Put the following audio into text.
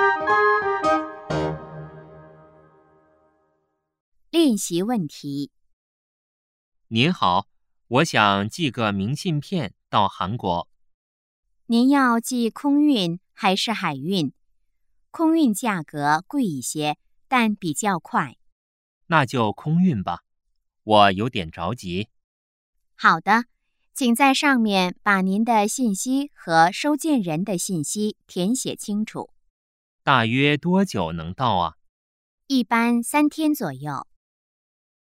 练习问题。 您好，我想寄个明信片到韩国。 您要寄空运还是海运？空运价格贵一些，但比较快。 那就空运吧，我有点着急。 好的，请在上面把您的信息和收件人的信息填写清楚。 大约多久能到啊？ 一般3天左右。